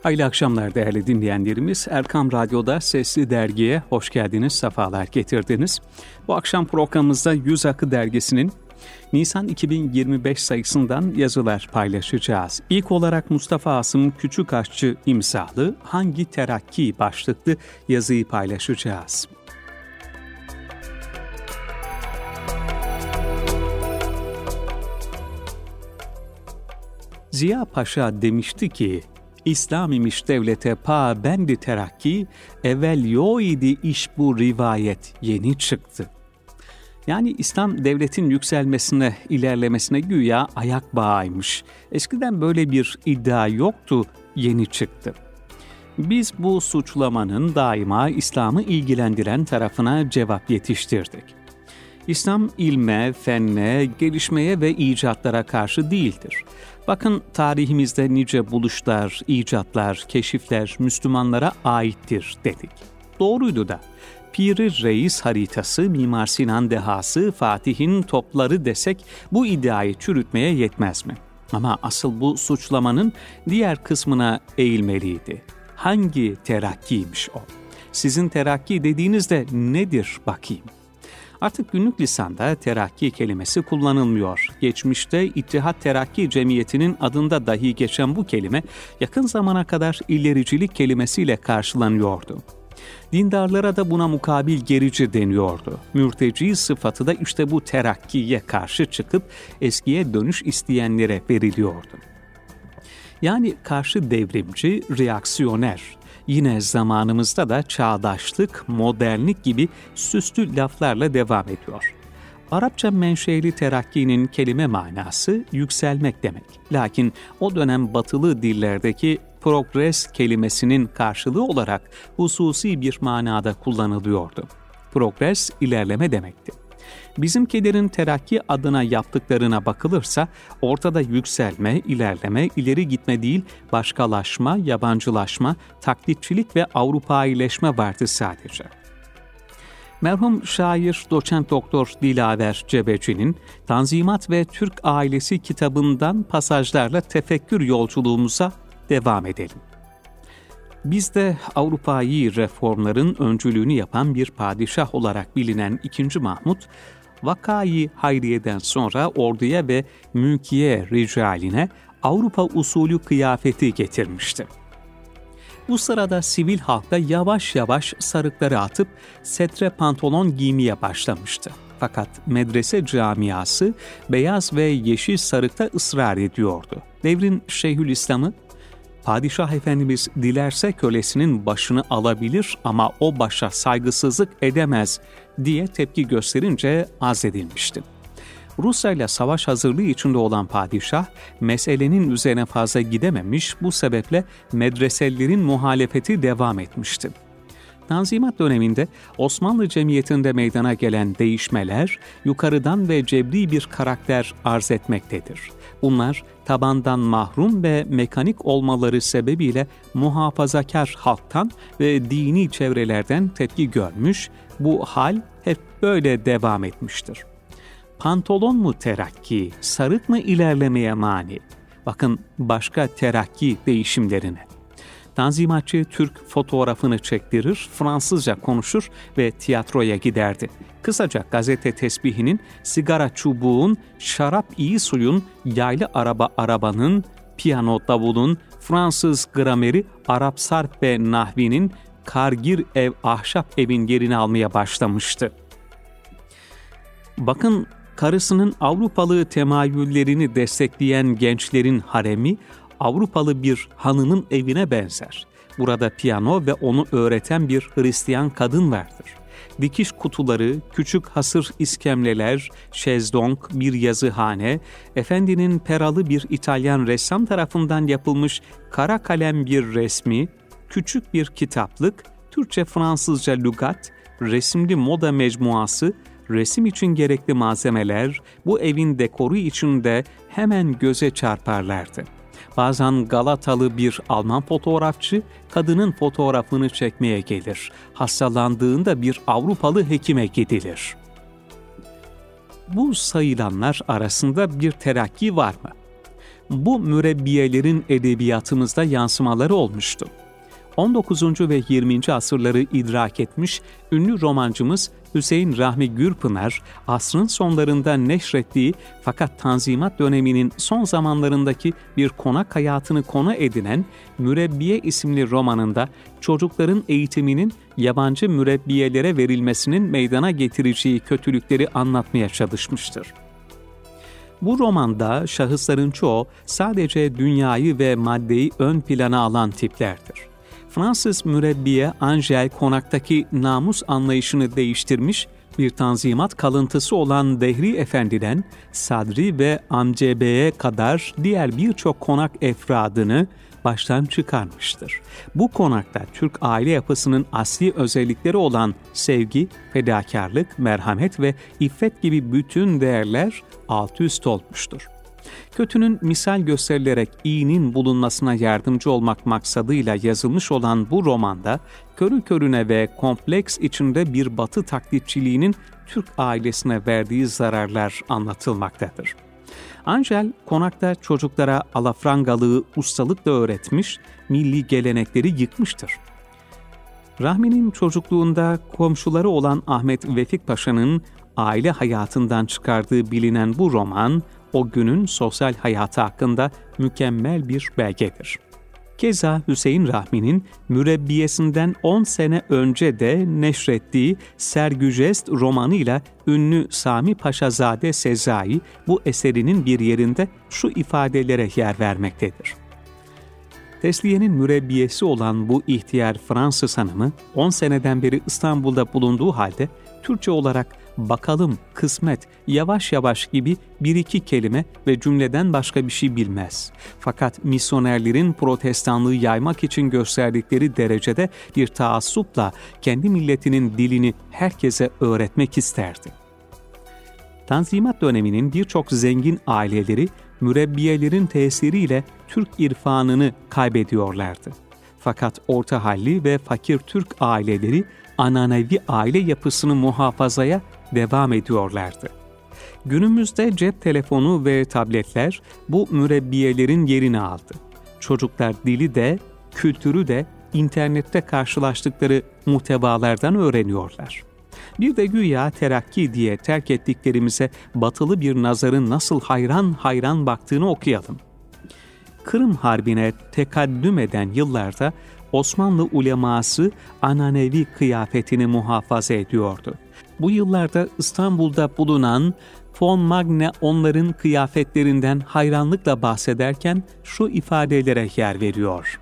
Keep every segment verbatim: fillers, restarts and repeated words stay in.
Hayırlı akşamlar değerli dinleyenlerimiz. Erkam Radyo'da Sesli Dergi'ye hoş geldiniz, sefalar getirdiniz. Bu akşam programımızda Yüz Akı Dergisi'nin Nisan iki bin yirmi beş sayısından yazılar paylaşacağız. İlk olarak Mustafa Asım Küçükaşçı imzalı Hangi Terakki başlıklı yazıyı paylaşacağız. Ziya Paşa demişti ki, İslam imiş devlete pa bendi terakki, evvel yo idi iş bu rivayet yeni çıktı. Yani İslam devletin yükselmesine, ilerlemesine güya ayak bağıymış. Eskiden böyle bir iddia yoktu, yeni çıktı. Biz bu suçlamanın daima İslam'ı ilgilendiren tarafına cevap yetiştirdik. İslam ilme, fenne, gelişmeye ve icatlara karşı değildir. Bakın tarihimizde nice buluşlar, icatlar, keşifler Müslümanlara aittir dedik. Doğruydu da. Piri Reis haritası, Mimar Sinan dehası, Fatih'in topları desek bu iddiayı çürütmeye yetmez mi? Ama asıl bu suçlamanın diğer kısmına eğilmeliydi. Hangi terakkiymiş o? Sizin terakki dediğinizde nedir bakayım? Artık günlük lisanda terakki kelimesi kullanılmıyor. Geçmişte İttihat Terakki Cemiyeti'nin adında dahi geçen bu kelime yakın zamana kadar ilericilik kelimesiyle karşılanıyordu. Dindarlara da buna mukabil gerici deniyordu. Mürteci sıfatı da işte bu terakkiye karşı çıkıp eskiye dönüş isteyenlere veriliyordu. Yani karşı devrimci, reaksiyoner. Yine zamanımızda da çağdaşlık, modernlik gibi süslü laflarla devam ediyor. Arapça menşeli terakkinin kelime manası yükselmek demek. Lakin o dönem batılı dillerdeki progress kelimesinin karşılığı olarak hususi bir manada kullanılıyordu. Progress, ilerleme demekti. Bizimkilerin terakki adına yaptıklarına bakılırsa ortada yükselme, ilerleme, ileri gitme değil, başkalaşma, yabancılaşma, taklitçilik ve Avrupaileşme vardı sadece. Merhum şair doçent doktor Dilaver Cebeci'nin Tanzimat ve Türk Ailesi kitabından pasajlarla tefekkür yolculuğumuza devam edelim. Bizde Avrupâi reformların öncülüğünü yapan bir padişah olarak bilinen ikinci. Mahmud, Vakayı Hayriye'den sonra orduya ve mülkiye ricaline Avrupa usulü kıyafeti getirmişti. Bu sırada sivil halkta yavaş yavaş sarıkları atıp setre pantolon giymeye başlamıştı. Fakat medrese camiası beyaz ve yeşil sarıkta ısrar ediyordu. Devrin Şeyhülislam'ı, Padişah Efendimiz dilerse kölesinin başını alabilir ama o başa saygısızlık edemez diye tepki gösterince azledilmişti. Rusya ile savaş hazırlığı içinde olan padişah meselenin üzerine fazla gidememiş, bu sebeple medreselerin muhalefeti devam etmişti. Tanzimat döneminde Osmanlı cemiyetinde meydana gelen değişmeler yukarıdan ve cebri bir karakter arz etmektedir. Bunlar tabandan mahrum ve mekanik olmaları sebebiyle muhafazakar halktan ve dini çevrelerden tepki görmüş, bu hal hep böyle devam etmiştir. Pantolon mu terakki, sarık mı ilerlemeye mani? Bakın başka terakki değişimlerine. Tanzimatçı Türk fotoğrafını çektirir, Fransızca konuşur ve tiyatroya giderdi. Kısaca gazete tesbihinin, sigara çubuğun, şarap iyi suyun, yaylı araba arabanın, piyano davulun, Fransız grameri, Arap sarf ve nahvinin, kargir ev ahşap evin yerini almaya başlamıştı. Bakın karısının Avrupalı temayüllerini destekleyen gençlerin haremi, Avrupalı bir hanımın evine benzer. Burada piyano ve onu öğreten bir Hristiyan kadın vardır. Dikiş kutuları, küçük hasır iskemleler, şezlong, bir yazıhane, efendinin peralı bir İtalyan ressam tarafından yapılmış kara kalem bir resmi, küçük bir kitaplık, Türkçe-Fransızca lügat, resimli moda mecmuası, resim için gerekli malzemeler bu evin dekoru içinde hemen göze çarparlardı. Bazen Galatalı bir Alman fotoğrafçı kadının fotoğrafını çekmeye gelir. Hastalandığında bir Avrupalı hekime gidilir. Bu sayılanlar arasında bir terakki var mı? bu mürebbiyelerin edebiyatımızda yansımaları olmuştu. on dokuzuncu ve yirminci asırları idrak etmiş ünlü romancımız Hüseyin Rahmi Gürpınar, asrın sonlarında neşrettiği fakat Tanzimat döneminin son zamanlarındaki bir konak hayatını konu edinen Mürebbiye isimli romanında çocukların eğitiminin yabancı mürebbiyelere verilmesinin meydana getireceği kötülükleri anlatmaya çalışmıştır. Bu romanda şahısların çoğu sadece dünyayı ve maddeyi ön plana alan tiplerdir. Fransız mürebbiye Angel konaktaki namus anlayışını değiştirmiş, bir Tanzimat kalıntısı olan Dehri Efendi'den Sadri ve Amcebe'ye kadar diğer birçok konak efradını baştan çıkarmıştır. Bu konakta Türk aile yapısının asli özellikleri olan sevgi, fedakarlık, merhamet ve iffet gibi bütün değerler alt üst olmuştur. Kötünün misal gösterilerek iyinin bulunmasına yardımcı olmak maksadıyla yazılmış olan bu romanda körü körüne ve kompleks içinde bir Batı taklitçiliğinin Türk ailesine verdiği zararlar anlatılmaktadır. Angel, konakta çocuklara alafrangalığı ustalıkla öğretmiş, milli gelenekleri yıkmıştır. Rahmi'nin çocukluğunda komşuları olan Ahmet Vefik Paşa'nın aile hayatından çıkardığı bilinen bu roman, o günün sosyal hayatı hakkında mükemmel bir belgedir. Keza Hüseyin Rahmi'nin mürebbiyesinden on sene önce de neşrettiği Sergüzest romanıyla ünlü Sami Paşazade Sezai bu eserinin bir yerinde şu ifadelere yer vermektedir. Tesliye'nin mürebbiyesi olan bu ihtiyar Fransız hanımı on seneden beri İstanbul'da bulunduğu halde Türkçe olarak bakalım, kısmet, yavaş yavaş gibi bir iki kelime ve cümleden başka bir şey bilmez. Fakat misyonerlerin protestanlığı yaymak için gösterdikleri derecede bir taassupla kendi milletinin dilini herkese öğretmek isterdi. Tanzimat döneminin birçok zengin aileleri mürebbiyelerin tesiriyle Türk irfanını kaybediyorlardı. Fakat orta halli ve fakir Türk aileleri ananevi aile yapısını muhafazaya devam ediyorlardı. Günümüzde cep telefonu ve tabletler bu mürebbiyelerin yerini aldı. Çocuklar dili de, kültürü de internette karşılaştıkları muhtevalardan öğreniyorlar. Bir de güya terakki diye terk ettiklerimize batılı bir nazarın nasıl hayran hayran baktığını okuyalım. Kırım Harbi'ne tekaddüm eden yıllarda Osmanlı uleması ananevi kıyafetini muhafaza ediyordu. Bu yıllarda İstanbul'da bulunan Von Magne onların kıyafetlerinden hayranlıkla bahsederken şu ifadelere yer veriyor.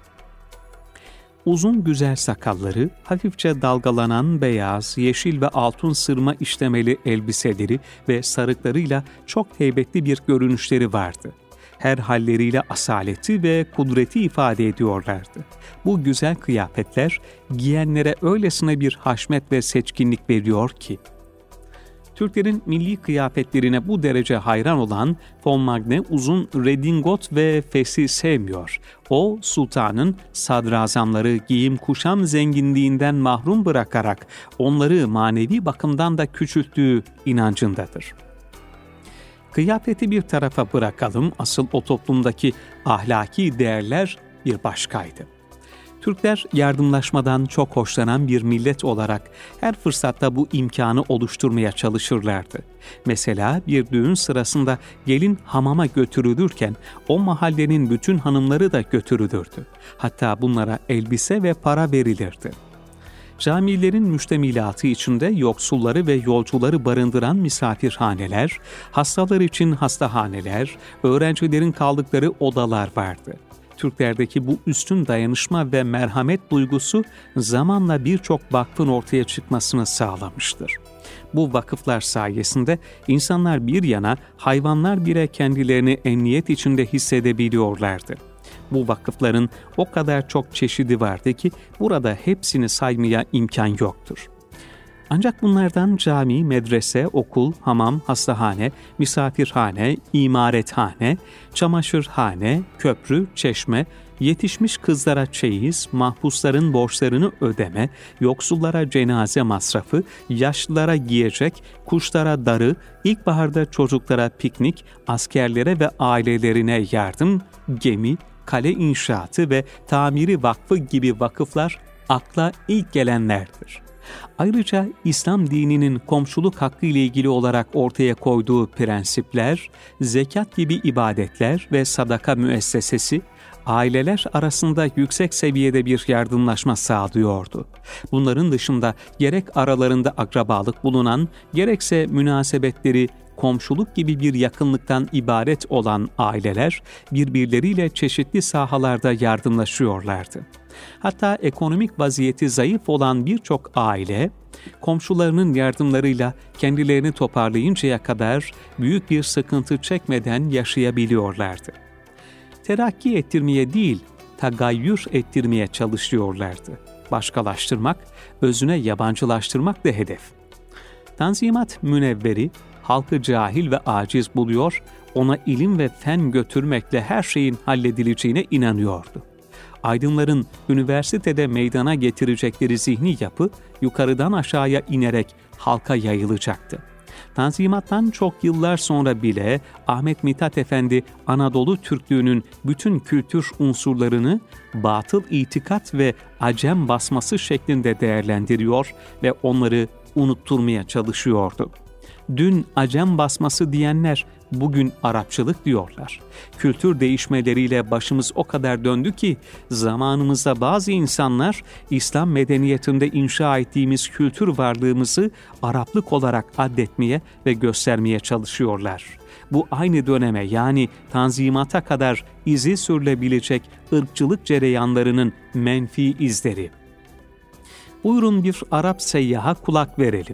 Uzun güzel sakalları, hafifçe dalgalanan beyaz, yeşil ve altın sırma işlemeli elbiseleri ve sarıklarıyla çok heybetli bir görünüşleri vardı. Her halleriyle asaleti ve kudreti ifade ediyorlardı. Bu güzel kıyafetler giyenlere öylesine bir haşmet ve seçkinlik veriyor ki. Türklerin milli kıyafetlerine bu derece hayran olan Von Magne uzun redingot ve fesi sevmiyor. O, sultanın sadrazamları giyim kuşam zenginliğinden mahrum bırakarak onları manevi bakımdan da küçülttüğü inancındadır. Kıyafeti bir tarafa bırakalım, asıl o toplumdaki ahlaki değerler bir başkaydı. Türkler yardımlaşmadan çok hoşlanan bir millet olarak her fırsatta bu imkanı oluşturmaya çalışırlardı. Mesela bir düğün sırasında gelin hamama götürülürken o mahallenin bütün hanımları da götürülürdü. Hatta bunlara elbise ve para verilirdi. Camilerin müştemilatı içinde yoksulları ve yolcuları barındıran misafirhaneler, hastalar için hastahaneler, öğrencilerin kaldıkları odalar vardı. Türklerdeki bu üstün dayanışma ve merhamet duygusu zamanla birçok vakfın ortaya çıkmasını sağlamıştır. Bu vakıflar sayesinde insanlar bir yana, hayvanlar bile kendilerini emniyet içinde hissedebiliyorlardı. Bu vakıfların o kadar çok çeşidi vardı ki burada hepsini saymaya imkan yoktur. Ancak bunlardan cami, medrese, okul, hamam, hastahane, misafirhane, imarethane, çamaşırhane, köprü, çeşme, yetişmiş kızlara çeyiz, mahpusların borçlarını ödeme, yoksullara cenaze masrafı, yaşlılara giyecek, kuşlara darı, ilkbaharda çocuklara piknik, askerlere ve ailelerine yardım, gemi, kale inşaatı ve tamiri vakfı gibi vakıflar akla ilk gelenlerdir. Ayrıca İslam dininin komşuluk hakkı ile ilgili olarak ortaya koyduğu prensipler, zekat gibi ibadetler ve sadaka müessesesi, aileler arasında yüksek seviyede bir yardımlaşma sağlıyordu. Bunların dışında gerek aralarında akrabalık bulunan, gerekse münasebetleri komşuluk gibi bir yakınlıktan ibaret olan aileler birbirleriyle çeşitli sahalarda yardımlaşıyorlardı. Hatta ekonomik vaziyeti zayıf olan birçok aile, komşularının yardımlarıyla kendilerini toparlayıncaya kadar büyük bir sıkıntı çekmeden yaşayabiliyorlardı. Terakki ettirmeye değil, tagayyür ettirmeye çalışıyorlardı. Başkalaştırmak, özüne yabancılaştırmak da hedef. Tanzimat Münevveri, halkı cahil ve aciz buluyor, ona ilim ve fen götürmekle her şeyin halledileceğine inanıyordu. Aydınların üniversitede meydana getirecekleri zihni yapı yukarıdan aşağıya inerek halka yayılacaktı. Tanzimattan çok yıllar sonra bile Ahmet Mithat Efendi Anadolu Türklüğünün bütün kültür unsurlarını batıl itikat ve acem basması şeklinde değerlendiriyor ve onları unutturmaya çalışıyordu. Dün acem basması diyenler bugün Arapçılık diyorlar. Kültür değişmeleriyle başımız o kadar döndü ki zamanımızda bazı insanlar İslam medeniyetinde inşa ettiğimiz kültür varlığımızı Araplık olarak addetmeye ve göstermeye çalışıyorlar. Bu aynı döneme yani Tanzimat'a kadar izi sürülebilecek ırkçılık cereyanlarının menfi izleri. Buyurun bir Arap seyyaha kulak verelim.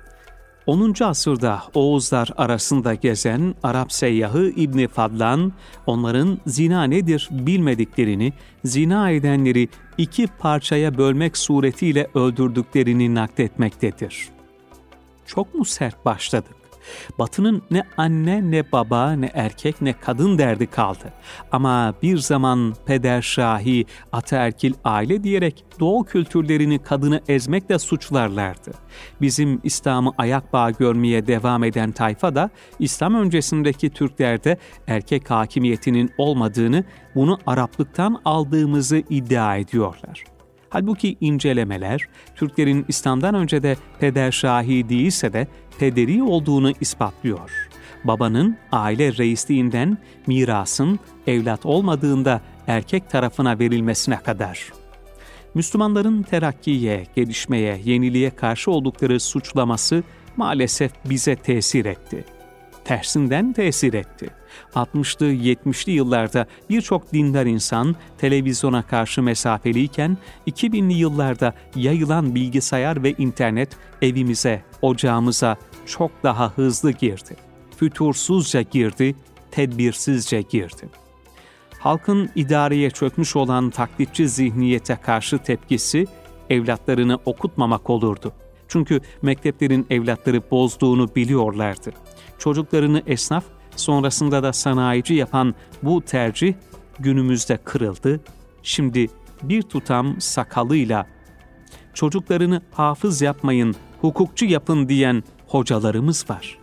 onuncu asırda Oğuzlar arasında gezen Arap seyyahı İbn Fadlan, onların zina nedir bilmediklerini, zina edenleri iki parçaya bölmek suretiyle öldürdüklerini nakletmektedir. Çok mu sert başladık? Batı'nın ne anne, ne baba, ne erkek, ne kadın derdi kaldı. Ama bir zaman pederşahi, ataerkil aile diyerek Doğu kültürlerini kadını ezmekle suçlarlardı. Bizim İslam'ı ayak bağı görmeye devam eden tayfa da İslam öncesindeki Türklerde erkek hakimiyetinin olmadığını, bunu Araplıktan aldığımızı iddia ediyorlar. Halbuki incelemeler, Türklerin İslam'dan önce de pederşahi değilse de pederi olduğunu ispatlıyor. Babanın aile reisliğinden mirasın evlat olmadığında erkek tarafına verilmesine kadar. Müslümanların terakkiye, gelişmeye, yeniliğe karşı oldukları suçlaması maalesef bize tesir etti. Tersinden tesir etti. altmışlı yetmişli yıllarda birçok dindar insan televizyona karşı mesafeliyken iki binli yıllarda yayılan bilgisayar ve internet evimize, ocağımıza çok daha hızlı girdi. Fütursuzca girdi, tedbirsizce girdi. Halkın idareye çökmüş olan taklitçi zihniyete karşı tepkisi evlatlarını okutmamak olurdu. Çünkü mekteplerin evlatları bozduğunu biliyorlardı. Çocuklarını esnaf, sonrasında da sanayici yapan bu tercih günümüzde kırıldı. Şimdi bir tutam sakalıyla çocuklarını hafız yapmayın, hukukçu yapın diyen hocalarımız var.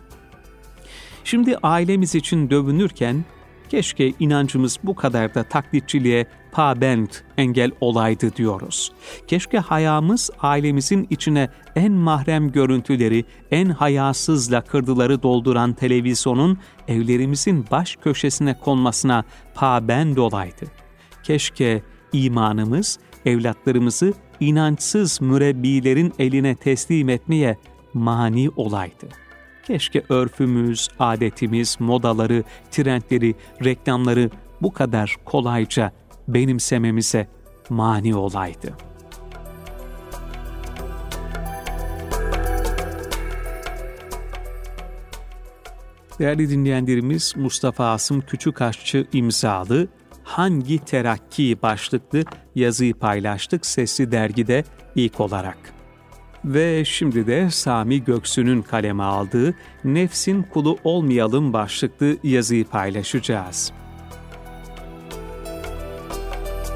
Şimdi ailemiz için dövünürken keşke inancımız bu kadar da taklitçiliğe pabend engel olaydı diyoruz. Keşke hayamız ailemizin içine en mahrem görüntüleri, en hayasız lakırdıları dolduran televizyonun evlerimizin baş köşesine konmasına pabend olaydı. Keşke imanımız evlatlarımızı inançsız mürebbilerin eline teslim etmeye mani olaydı. Keşke örfümüz, adetimiz, modaları, trendleri, reklamları bu kadar kolayca benimsememize mani olaydı. Değerli dinleyenlerimiz, Mustafa Asım Küçükaşçı imzalı Hangi Terakki başlıklı yazıyı paylaştık Sesli Dergi'de ilk olarak. Ve şimdi de Sami Göksu'nun kaleme aldığı Nefsin Kulu Olmayalım başlıklı yazıyı paylaşacağız.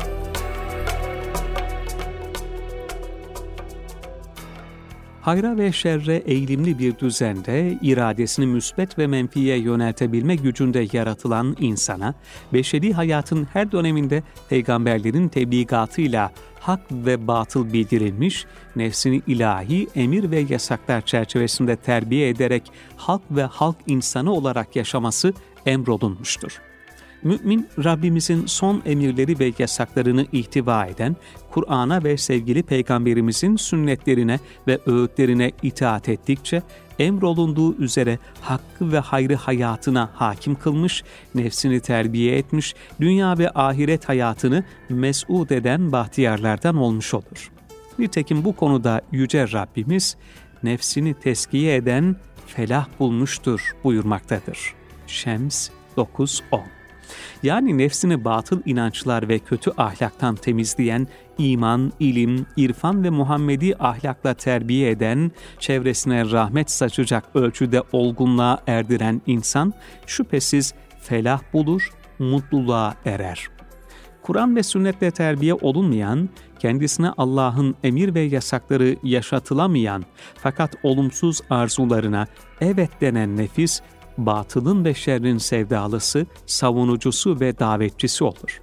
hayra ve şerre eğilimli bir düzende iradesini müsbet ve menfiye yöneltebilme gücünde yaratılan insana, beşeri hayatın her döneminde peygamberlerin tebliğatıyla hak ve batıl bildirilmiş, nefsini ilahi emir ve yasaklar çerçevesinde terbiye ederek halk ve halk insanı olarak yaşaması emrolunmuştur. Mümin, Rabbimizin son emirleri ve yasaklarını ihtiva eden, Kur'an'a ve sevgili Peygamberimizin sünnetlerine ve öğütlerine itaat ettikçe, emrolunduğu üzere hakkı ve hayrı hayatına hakim kılmış, nefsini terbiye etmiş, dünya ve ahiret hayatını mes'ud eden bahtiyarlardan olmuş olur. Nitekim bu konuda Yüce Rabbimiz, nefsini teskiye eden felah bulmuştur buyurmaktadır. Şems dokuz on. Yani nefsini batıl inançlar ve kötü ahlaktan temizleyen, iman, ilim, irfan ve Muhammedi ahlakla terbiye eden, çevresine rahmet saçacak ölçüde olgunluğa erdiren insan, şüphesiz felah bulur, mutluluğa erer. Kur'an ve sünnetle terbiye olunmayan, kendisine Allah'ın emir ve yasakları yaşatılamayan, fakat olumsuz arzularına evet denen nefis, batılın ve şerrin sevdalısı, savunucusu ve davetçisi olur.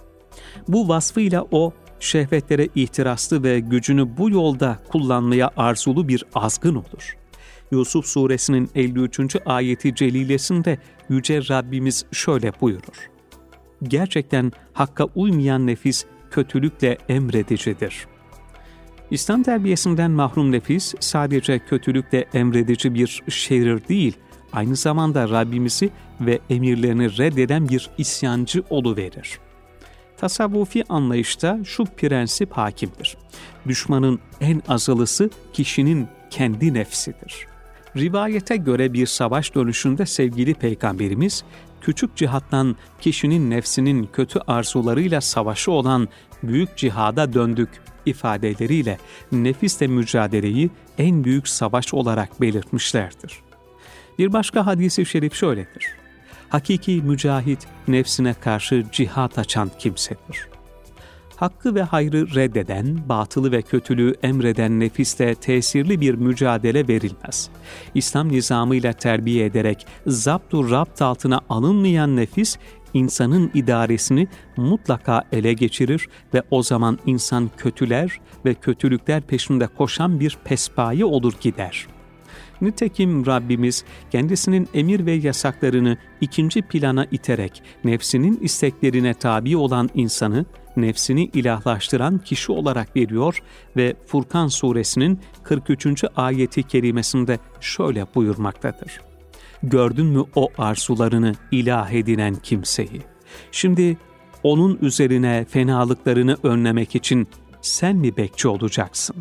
Bu vasfıyla o, şehvetlere ihtiraslı ve gücünü bu yolda kullanmaya arzulu bir azgın olur. Yusuf Suresinin elli üçüncü ayeti celilesinde Yüce Rabbimiz şöyle buyurur: Gerçekten hakka uymayan nefis kötülükle emredicidir. İslam terbiyesinden mahrum nefis sadece kötülükle emredici bir şerir değil, aynı zamanda Rabbimizi ve emirlerini reddeden bir isyancı oluverir. Tasavvufi anlayışta şu prensip hakimdir: düşmanın en azılısı kişinin kendi nefsidir. Rivayete göre bir savaş dönüşünde sevgili Peygamberimiz, küçük cihattan kişinin nefsinin kötü arzularıyla savaşı olan büyük cihada döndük ifadeleriyle nefisle mücadeleyi en büyük savaş olarak belirtmişlerdir. Bir başka hadis-i şerif şöyledir: hakiki mücahit nefsine karşı cihat açan kimsedir. Hakkı ve hayrı reddeden, batılı ve kötülüğü emreden nefisle tesirli bir mücadele verilmez. İslam nizamıyla terbiye ederek zapt-ı rapt altına alınmayan nefis, insanın idaresini mutlaka ele geçirir ve o zaman insan kötüler ve kötülükler peşinde koşan bir pespaye olur gider. Nitekim Rabbimiz kendisinin emir ve yasaklarını ikinci plana iterek nefsinin isteklerine tabi olan insanı nefsini ilahlaştıran kişi olarak veriyor ve Furkan suresinin kırk üçüncü ayeti kerimesinde şöyle buyurmaktadır: Gördün mü o arzularını ilah edinen kimseyi? Şimdi onun üzerine fenalıklarını önlemek için sen mi bekçi olacaksın?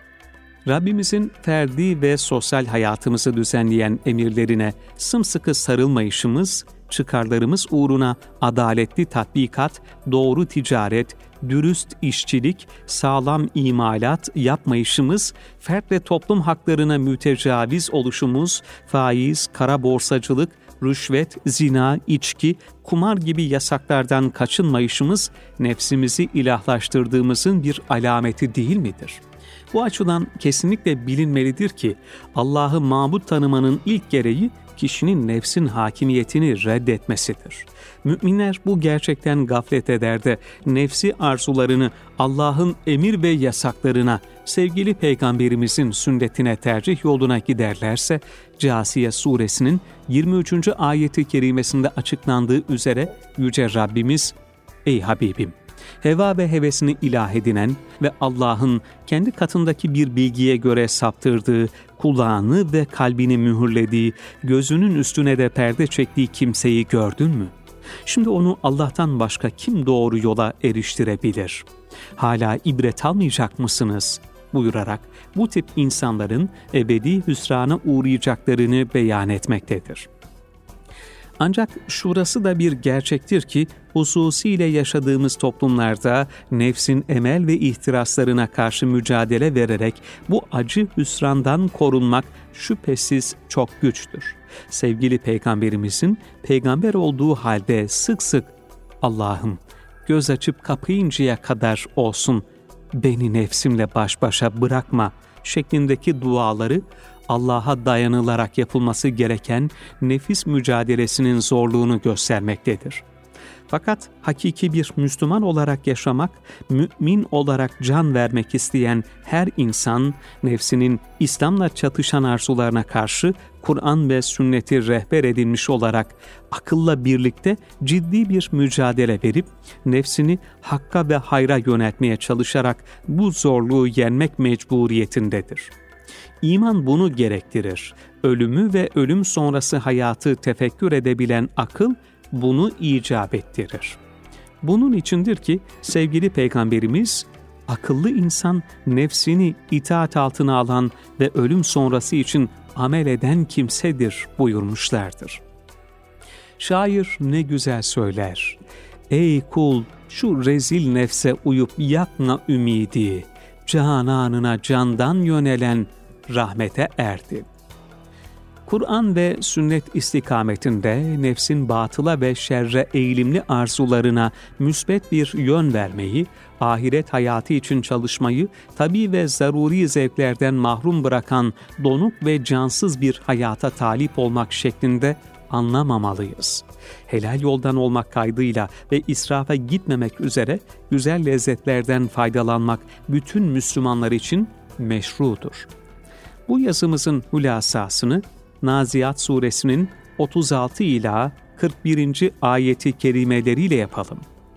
Rabbimizin ferdi ve sosyal hayatımızı düzenleyen emirlerine sımsıkı sarılmayışımız, çıkarlarımız uğruna adaletli tatbikat, doğru ticaret, dürüst işçilik, sağlam imalat yapmayışımız, fert ve toplum haklarına mütecaviz oluşumuz, faiz, kara borsacılık, rüşvet, zina, içki, kumar gibi yasaklardan kaçınmayışımız, nefsimizi ilahlaştırdığımızın bir alameti değil midir? Bu açıdan kesinlikle bilinmelidir ki Allah'ı mabut tanımanın ilk gereği kişinin nefsin hakimiyetini reddetmesidir. Müminler bu gerçekten gaflet eder de nefsi arzularını Allah'ın emir ve yasaklarına, sevgili Peygamberimizin sünnetine tercih yoluna giderlerse, Câsiye suresinin yirmi üçüncü ayeti kerimesinde açıklandığı üzere Yüce Rabbimiz, ''Ey Habibim! Heva ve hevesini ilah edinen ve Allah'ın kendi katındaki bir bilgiye göre saptırdığı, kulağını ve kalbini mühürlediği, gözünün üstüne de perde çektiği kimseyi gördün mü? Şimdi onu Allah'tan başka kim doğru yola eriştirebilir? Hala ibret almayacak mısınız?'' buyurarak bu tip insanların ebedi hüsrana uğrayacaklarını beyan etmektedir. Ancak şurası da bir gerçektir ki, hususiyle yaşadığımız toplumlarda nefsin emel ve ihtiraslarına karşı mücadele vererek bu acı hüsrandan korunmak şüphesiz çok güçtür. Sevgili Peygamberimizin peygamber olduğu halde sık sık ''Allah'ım göz açıp kapayıncaya kadar olsun beni nefsimle baş başa bırakma'' şeklindeki duaları Allah'a dayanılarak yapılması gereken nefis mücadelesinin zorluğunu göstermektedir. Fakat hakiki bir Müslüman olarak yaşamak, mümin olarak can vermek isteyen her insan, nefsinin İslam'la çatışan arzularına karşı Kur'an ve sünneti rehber edinmiş olarak akılla birlikte ciddi bir mücadele verip, nefsini hakka ve hayra yöneltmeye çalışarak bu zorluğu yenmek mecburiyetindedir. İman bunu gerektirir. Ölümü ve ölüm sonrası hayatı tefekkür edebilen akıl, bunu icap ettirir. Bunun içindir ki sevgili Peygamberimiz, akıllı insan nefsini itaat altına alan ve ölüm sonrası için amel eden kimsedir buyurmuşlardır. Şair ne güzel söyler: "Ey kul, şu rezil nefse uyup yakma ümidi, cananına candan yönelen rahmete erdi." Kur'an ve sünnet istikametinde nefsin batıla ve şerre eğilimli arzularına müsbet bir yön vermeyi, ahiret hayatı için çalışmayı, tabii ve zaruri zevklerden mahrum bırakan donuk ve cansız bir hayata talip olmak şeklinde anlamamalıyız. Helal yoldan olmak kaydıyla ve israfa gitmemek üzere güzel lezzetlerden faydalanmak bütün Müslümanlar için meşrudur. Bu yazımızın hülasasını Naziat suresinin otuz altı ila kırk birinci ayeti kerimeleriyle yapalım.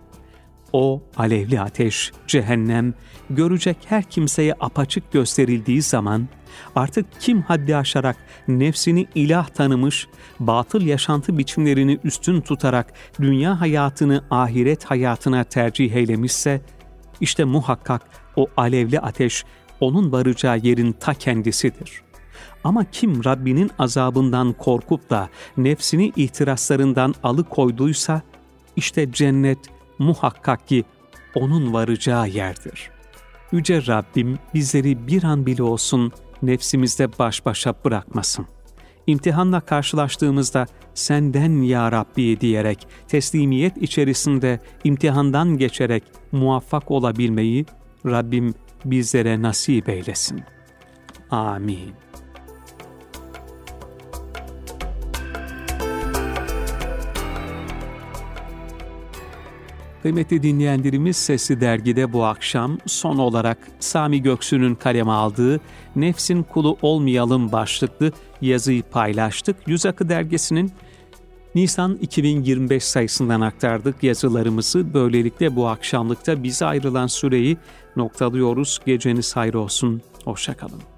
O alevli ateş, cehennem, görecek her kimseye apaçık gösterildiği zaman, artık kim haddi aşarak nefsini ilah tanımış, batıl yaşantı biçimlerini üstün tutarak dünya hayatını ahiret hayatına tercih eylemişse, işte muhakkak o alevli ateş onun varacağı yerin ta kendisidir. Ama kim Rabbinin azabından korkup da nefsini ihtiraslarından alıkoyduysa, işte cennet muhakkak ki onun varacağı yerdir. Yüce Rabbim bizleri bir an bile olsun nefsimizde baş başa bırakmasın. İmtihanla karşılaştığımızda senden ya Rabbi diyerek, teslimiyet içerisinde imtihandan geçerek muvaffak olabilmeyi Rabbim bizlere nasip eylesin. Amin. Kıymetli dinleyenlerimiz, Sesli Dergi'de bu akşam son olarak Sami Göksu'nun kaleme aldığı "Nefsin Kulu Olmayalım" başlıklı yazıyı paylaştık. Yüz Akı Dergisi'nin Nisan iki bin yirmi beş sayısından aktardık yazılarımızı. Böylelikle bu akşamlıkta bize ayrılan süreyi noktalıyoruz. Geceniz hayır olsun. Hoşça kalın.